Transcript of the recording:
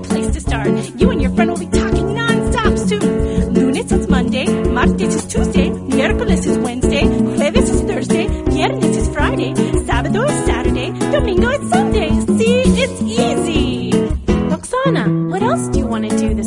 great place to start. You and your friend will be talking non-stop soon. Lunes is Monday, martes is Tuesday, miércoles is Wednesday, jueves is Thursday, viernes is Friday, sábado is Saturday, domingo is Sunday. See, it's easy. Roxana, what else do you want to do